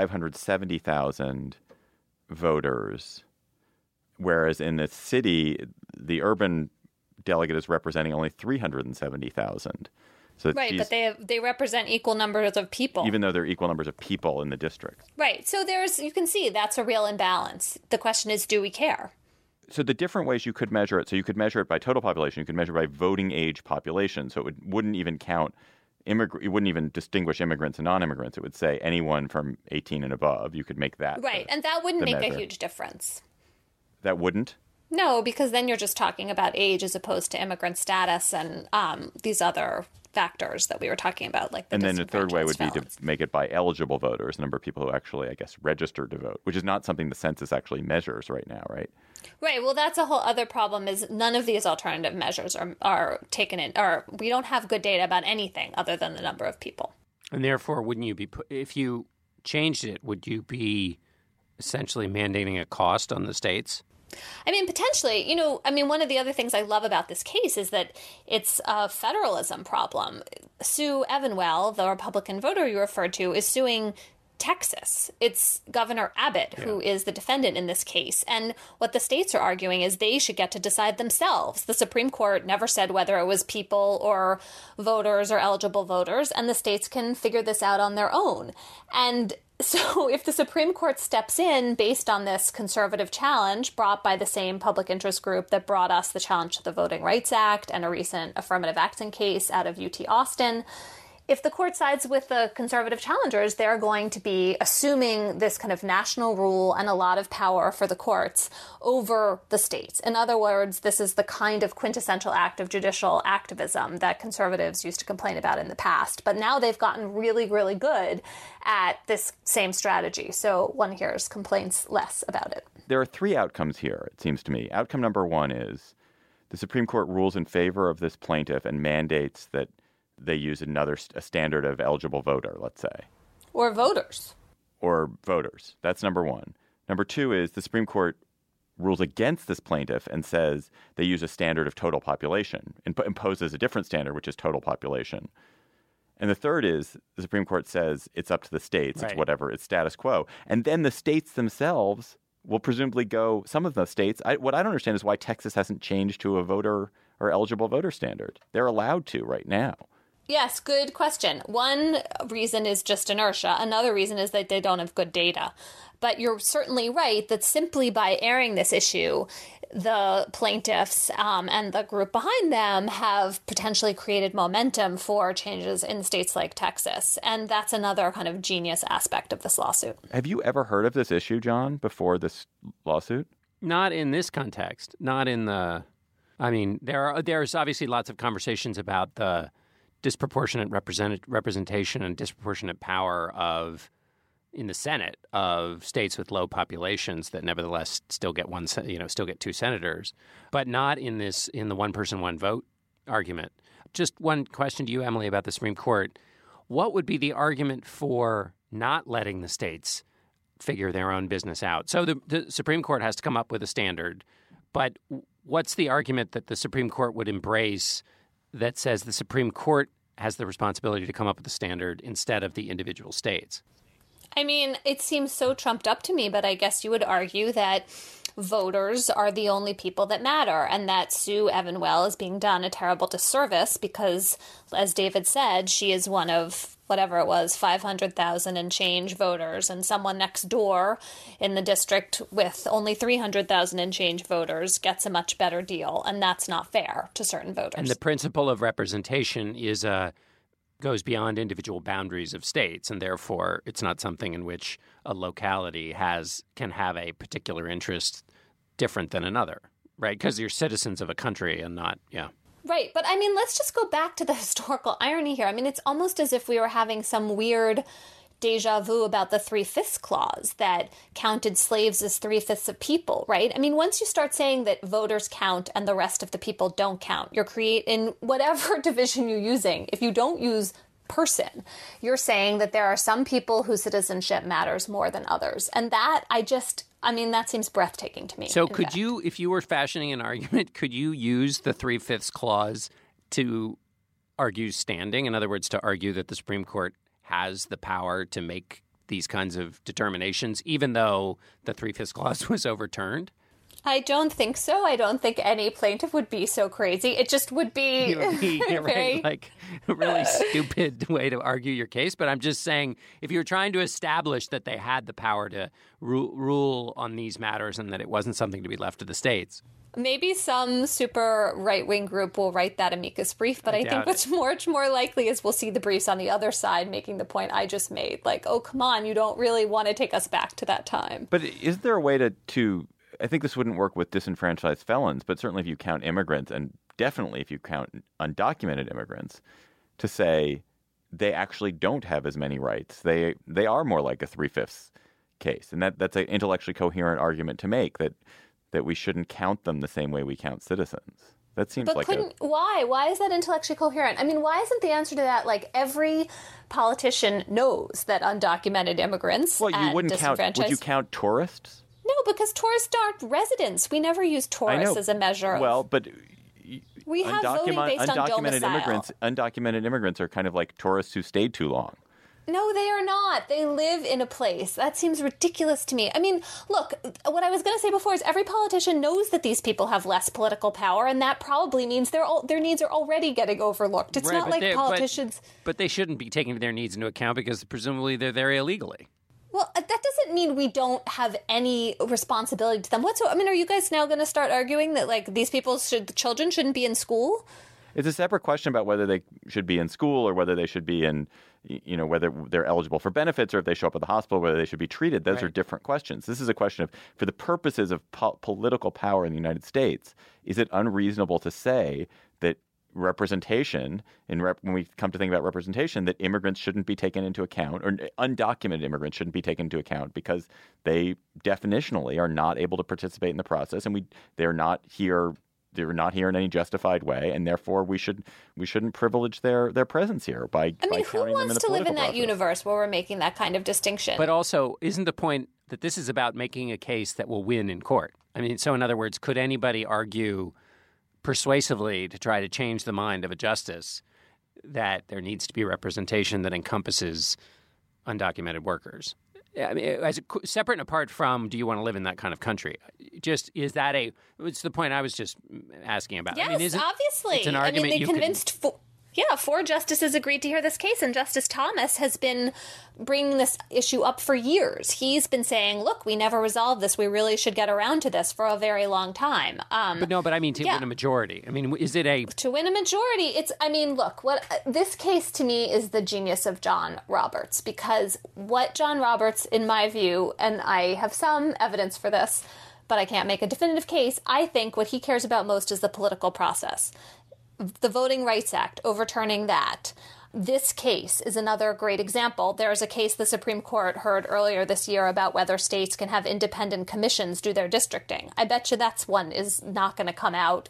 570,000 voters, whereas in the city, the urban delegate is representing only 370,000. So right, but they represent equal numbers of people. Even though they're equal numbers of people in the district. Right. So you can see that's a real imbalance. The question is, do we care? So the different ways you could measure it, so you could measure it by total population, you could measure by voting age population, so it wouldn't even count it wouldn't even distinguish immigrants and non-immigrants. It would say anyone from 18 and above. You could make that right, and that wouldn't make a huge difference. That wouldn't? No, because then you're just talking about age as opposed to immigrant status and these other factors that we were talking about, like the and then the third way would felons. be to make it by eligible voters, the number of people who actually, I guess, registered to vote, which is not something the census actually measures right now, right? Right. Well, that's a whole other problem is none of these alternative measures are taken in, or we don't have good data about anything other than the number of people. And therefore, wouldn't you be, if you changed it, would you be essentially mandating a cost on the states? Potentially, one of the other things I love about this case is that it's a federalism problem. Sue Evenwell, the Republican voter you referred to, is suing Texas. It's Governor Abbott who is the defendant in this case. And what the states are arguing is they should get to decide themselves. The Supreme Court never said whether it was people or voters or eligible voters, and the states can figure this out on their own. And so if the Supreme Court steps in based on this conservative challenge brought by the same public interest group that brought us the challenge to the Voting Rights Act and a recent affirmative action case out of UT Austin, if the court sides with the conservative challengers, they're going to be assuming this kind of national rule and a lot of power for the courts over the states. In other words, this is the kind of quintessential act of judicial activism that conservatives used to complain about in the past. But now they've gotten really, really good at this same strategy. So one hears complaints less about it. There are three outcomes here, it seems to me. Outcome number one is the Supreme Court rules in favor of this plaintiff and mandates that they use a standard of eligible voter, let's say. Or voters. That's number one. Number two is the Supreme Court rules against this plaintiff and says they use a standard of total population and imposes a different standard, which is total population. And the third is the Supreme Court says it's up to the states, right. It's whatever, it's status quo. And then the states themselves will presumably go, some of the states, what I don't understand is why Texas hasn't changed to a voter or eligible voter standard. They're allowed to right now. Yes, good question. One reason is just inertia. Another reason is that they don't have good data. But you're certainly right that simply by airing this issue, the plaintiffs and the group behind them have potentially created momentum for changes in states like Texas. And that's another kind of genius aspect of this lawsuit. Have you ever heard of this issue, John, before this lawsuit? Not in this context. Not in the... I mean, there's obviously lots of conversations about the disproportionate representation and disproportionate power of, in the Senate, of states with low populations that nevertheless still get two senators, but not in the one person, one vote argument. Just one question to you, Emily, about the Supreme Court. What would be the argument for not letting the states figure their own business out? So the Supreme Court has to come up with a standard, but what's the argument that the Supreme Court would embrace that says the Supreme Court has the responsibility to come up with a standard instead of the individual states? I mean, it seems so trumped up to me, but I guess you would argue that voters are the only people that matter, and that Sue Evenwell is being done a terrible disservice because, as David said, she is one of whatever it was, 500,000 and change voters, and someone next door in the district with only 300,000 and change voters gets a much better deal, and that's not fair to certain voters. And the principle of representation goes beyond individual boundaries of states, and therefore it's not something in which a locality can have a particular interest different than another, right? Because you're citizens of a country and not, Right. But I mean, let's just go back to the historical irony here. I mean, it's almost as if we were having some weird deja vu about the 3/5 clause that counted slaves as 3/5 of people, right? I mean, once you start saying that voters count and the rest of the people don't count, you're creating whatever division you're using. If you don't use person, you're saying that there are some people whose citizenship matters more than others. And that that seems breathtaking to me. So could you, if you were fashioning an argument, could you use the 3/5 clause to argue standing? In other words, to argue that the Supreme Court has the power to make these kinds of determinations, even though the 3/5 clause was overturned? I don't think so. I don't think any plaintiff would be so crazy. It just would be, right, like a really stupid way to argue your case. But I'm just saying, if you're trying to establish that they had the power to rule on these matters and that it wasn't something to be left to the states. Maybe some super right-wing group will write that amicus brief, but I think what's much more likely is we'll see the briefs on the other side making the point I just made. Like, oh, come on, you don't really want to take us back to that time. But is there a way to I think this wouldn't work with disenfranchised felons, but certainly if you count immigrants, and definitely if you count undocumented immigrants, to say they actually don't have as many rights. They are more like a 3/5 case. And that's an intellectually coherent argument to make, that we shouldn't count them the same way we count citizens. That seems why? Why is that intellectually coherent? I mean, why isn't the answer to that, like, every politician knows that undocumented immigrants you wouldn't disenfranchised... Would you count tourists? No, because tourists aren't residents. We never use tourists as a measure of... Well, but... We have voting based on domicile. Undocumented immigrants are kind of like tourists who stayed too long. No, they are not. They live in a place. That seems ridiculous to me. I mean, look, what I was going to say before is every politician knows that these people have less political power, and that probably means their needs are already getting overlooked. It's not like politicians... But they shouldn't be taking their needs into account because presumably they're there illegally. Well, that doesn't mean we don't have any responsibility to them whatsoever. I mean, are you guys now going to start arguing that, like, these people the children shouldn't be in school? It's a separate question about whether they should be in school or whether they should be in, whether they're eligible for benefits or if they show up at the hospital, whether they should be treated. Those are different questions. This is a question of, for the purposes of political power in the United States, is it unreasonable to say that representation, when we come to think about representation, that immigrants shouldn't be taken into account, or undocumented immigrants shouldn't be taken into account because they definitionally are not able to participate in the process, and they're not here in any justified way, and therefore we shouldn't privilege their presence here by counting them in the political process. Who wants to live in that universe where we're making that kind of distinction? But also, isn't the point that this is about making a case that will win in court? I mean, so in other words, could anybody argue persuasively to try to change the mind of a justice that there needs to be representation that encompasses undocumented workers? I mean, as separate and apart from, do you want to live in that kind of country? Just it's the point I was just asking about. Yes, I mean, obviously. It's an argument they convinced Yeah, 4 justices agreed to hear this case, and Justice Thomas has been bringing this issue up for years. He's been saying, look, we never resolved this. We really should get around to this for a very long time. But I mean to win a majority. I mean, is it a... To win a majority, look, this case to me is the genius of John Roberts, because what John Roberts, in my view, and I have some evidence for this, but I can't make a definitive case, I think what he cares about most is the political process. The Voting Rights Act, overturning that. This case is another great example. There's a case the Supreme Court heard earlier this year about whether states can have independent commissions do their districting. I bet you that's one is not going to come out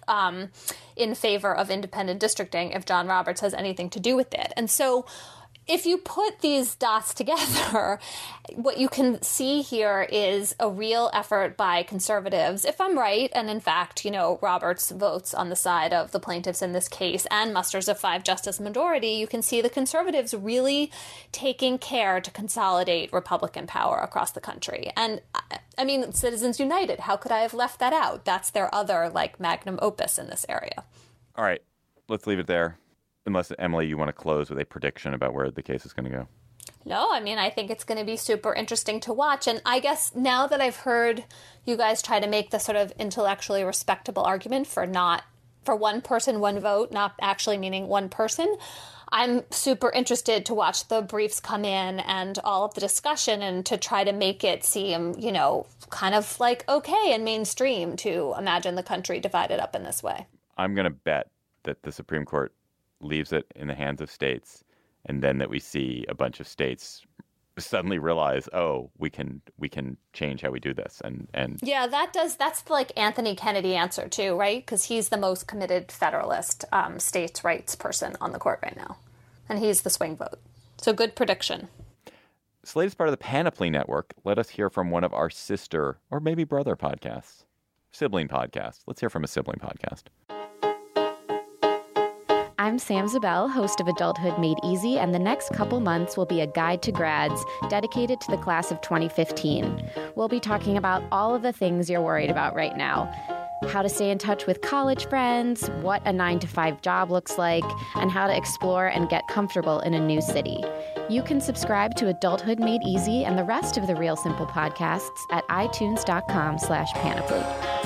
in favor of independent districting if John Roberts has anything to do with it. And so if you put these dots together, what you can see here is a real effort by conservatives, if I'm right, and in fact, Roberts votes on the side of the plaintiffs in this case and musters a 5-justice majority, you can see the conservatives really taking care to consolidate Republican power across the country. And I mean, Citizens United, how could I have left that out? That's their other, magnum opus in this area. All right, let's leave it there. Unless, Emily, you want to close with a prediction about where the case is going to go. No, I mean, I think it's going to be super interesting to watch. And I guess now that I've heard you guys try to make the sort of intellectually respectable argument for one person, one vote, not actually meaning one person, I'm super interested to watch the briefs come in and all of the discussion and to try to make it seem, kind of okay and mainstream to imagine the country divided up in this way. I'm going to bet that the Supreme Court leaves it in the hands of states, and then that we see a bunch of states suddenly realize, oh, we can change how we do this. And yeah, that's Anthony Kennedy answer too, right? Because he's the most committed Federalist states' rights person on the court right now, and he's the swing vote. So good prediction. Slate is part of the Panoply Network. Let us hear from one of our sister or maybe brother podcasts, sibling podcasts. Let's hear from a sibling podcast. I'm Sam Zabel, host of Adulthood Made Easy, and the next couple months will be a guide to grads dedicated to the class of 2015. We'll be talking about all of the things you're worried about right now. How to stay in touch with college friends, what a 9-to-5 job looks like, and how to explore and get comfortable in a new city. You can subscribe to Adulthood Made Easy and the rest of the Real Simple podcasts at itunes.com/panoply.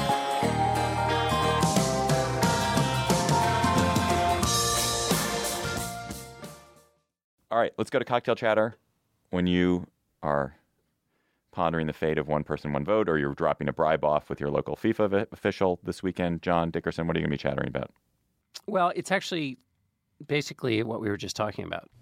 All right, let's go to Cocktail Chatter. When you are pondering the fate of one person, one vote, or you're dropping a bribe off with your local FIFA official this weekend, John Dickerson, what are you going to be chattering about? Well, it's actually basically what we were just talking about.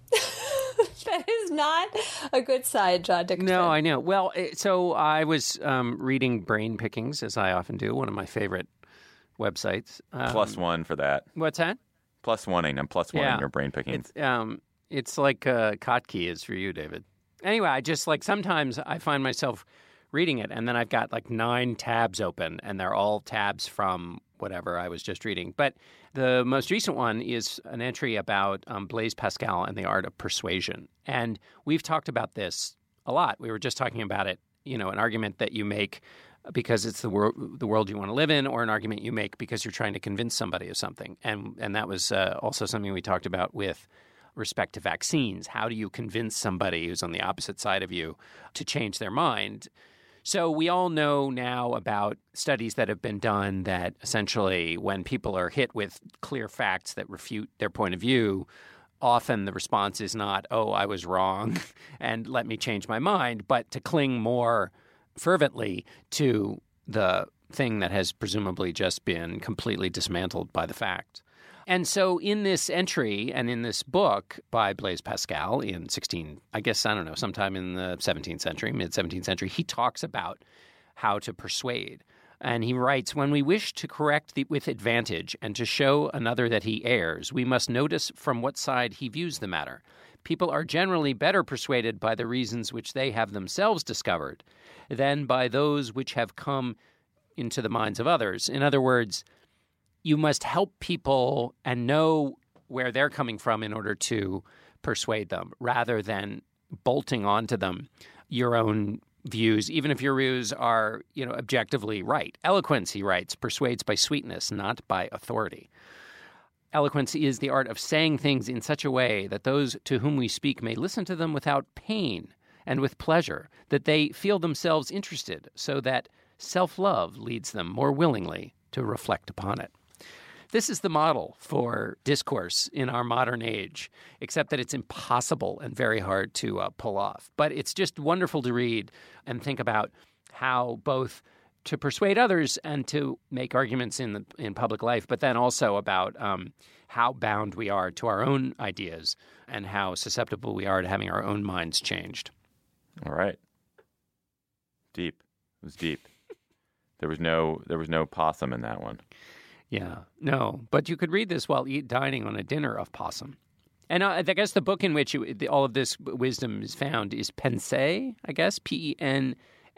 That is not a good side, John Dickerson. No, I know. Well, so I was reading Brain Pickings, as I often do, one of my favorite websites. +1 for that. What's that? +1ing. I'm +1ing your Brain Pickings. It's like Kottke is for you, David. Anyway, I just sometimes I find myself reading it, and then I've got 9 tabs open, and they're all tabs from whatever I was just reading. But the most recent one is an entry about Blaise Pascal and the art of persuasion. And we've talked about this a lot. We were just talking about it, an argument that you make because it's the world you want to live in, or an argument you make because you're trying to convince somebody of something. And that was also something we talked about with respect to vaccines. How do you convince somebody who's on the opposite side of you to change their mind? So we all know now about studies that have been done that essentially when people are hit with clear facts that refute their point of view, often the response is not, oh, I was wrong and let me change my mind, but to cling more fervently to the thing that has presumably just been completely dismantled by the fact. And so in this entry and in this book by Blaise Pascal in sometime in the 17th century, mid-17th century, he talks about how to persuade. And he writes, when we wish to correct with advantage and to show another that he errs, we must notice from what side he views the matter. People are generally better persuaded by the reasons which they have themselves discovered than by those which have come into the minds of others. In other words, you must help people and know where they're coming from in order to persuade them, rather than bolting onto them your own views, even if your views are, objectively right. Eloquence, he writes, persuades by sweetness, not by authority. Eloquence is the art of saying things in such a way that those to whom we speak may listen to them without pain and with pleasure, that they feel themselves interested, so that self-love leads them more willingly to reflect upon it. This is the model for discourse in our modern age, except that it's impossible and very hard to pull off. But it's just wonderful to read and think about how both to persuade others and to make arguments in public life, but then also about how bound we are to our own ideas and how susceptible we are to having our own minds changed. All right. Deep. It was deep. There was no possum in that one. Yeah, no, but you could read this while dining on a dinner of possum. And I guess the book in which all of this wisdom is found is Pensees, I guess, Pensees,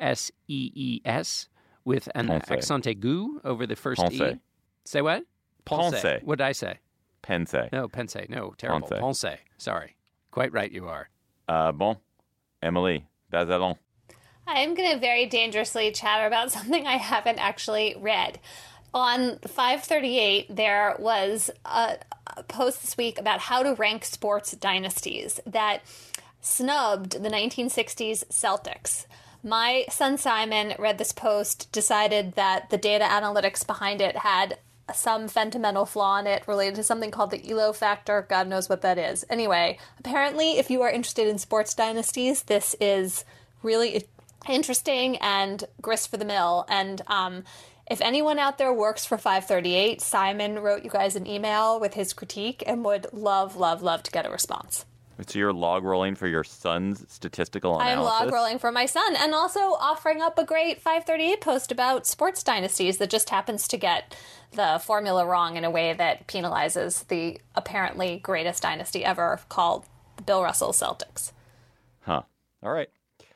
with an accent aigu over the first Pensée. E. Say what? Pensée. What did I say? Pensée. No, Pensée. No, terrible. Pensée. Sorry. Quite right you are. Bon, Emily, vas allons. I'm going to very dangerously chatter about something I haven't actually read. On 538, there was a post this week about how to rank sports dynasties that snubbed the 1960s Celtics. My son Simon read this post, decided that the data analytics behind it had some fundamental flaw in it related to something called the ELO factor. God knows what that is. Anyway, apparently, if you are interested in sports dynasties, this is really interesting and grist for the mill. And if anyone out there works for 538, Simon wrote you guys an email with his critique and would love, love, love to get a response. So you're log rolling for your son's statistical analysis? I'm log rolling for my son, and also offering up a great 538 post about sports dynasties that just happens to get the formula wrong in a way that penalizes the apparently greatest dynasty ever, called the Bill Russell Celtics. Huh. All right.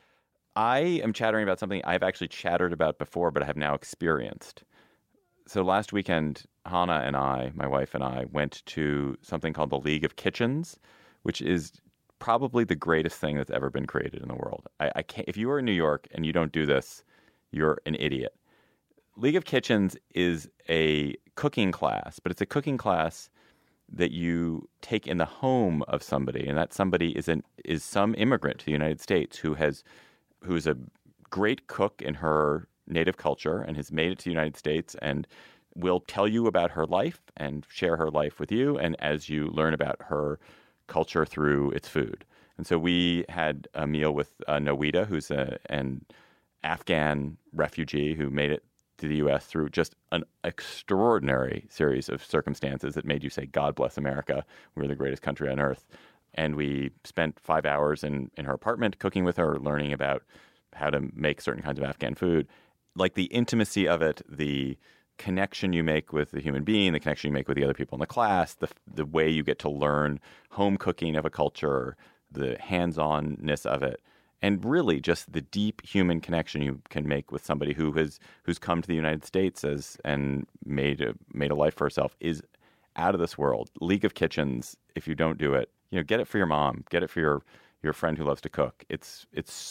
I am chattering about something I've actually chattered about before, but I have now experienced. So last weekend, Hannah and I, my wife and I, went to something called the League of Kitchens, which is probably the greatest thing that's ever been created in the world. I can't, if you are in New York and you don't do this, you're an idiot. League of Kitchens is a cooking class, but it's a cooking class that you take in the home of somebody, and that somebody is some immigrant to the United States who's a great cook in her native culture and has made it to the United States and will tell you about her life and share her life with you, and as you learn about her culture through its food. And so we had a meal with Nowida, who's an Afghan refugee who made it to the U.S. through just an extraordinary series of circumstances that made you say, God bless America, we're the greatest country on earth. And we spent 5 hours in her apartment cooking with her, learning about how to make certain kinds of Afghan food. Like the intimacy of it, the connection you make with the human being, the connection you make with the other people in the class, the way you get to learn home cooking of a culture, the hands-onness of it, and really just the deep human connection you can make with somebody who's come to the United States and made a life for herself is out of this world. League of Kitchens, if you don't do it, get it for your mom, get it for your friend who loves to cook. It's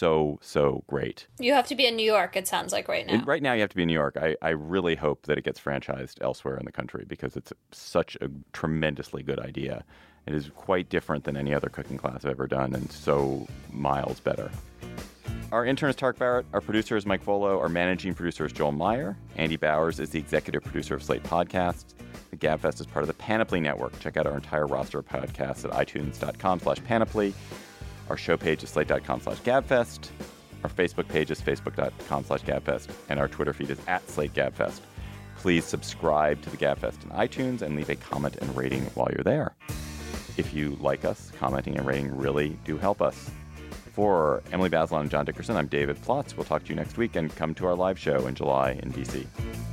so great. You have to be in New York, it sounds like right now. Right now you have to be in New York. I really hope that it gets franchised elsewhere in the country because it's such a tremendously good idea. It is quite different than any other cooking class I've ever done and so miles better. Our intern is Tark Barrett. Our producer is Mike Volo. Our managing producer is Joel Meyer. Andy Bowers is the executive producer of Slate Podcasts. The GabFest is part of the Panoply Network. Check out our entire roster of podcasts at itunes.com/panoply. Our show page is slate.com/gabfest. Our Facebook page is facebook.com/gabfest. And our Twitter feed is @SlateGabFest. Please subscribe to the GabFest in iTunes and leave a comment and rating while you're there. If you like us, commenting and rating really do help us. For Emily Bazelon and John Dickerson, I'm David Plotz. We'll talk to you next week and come to our live show in July in D.C.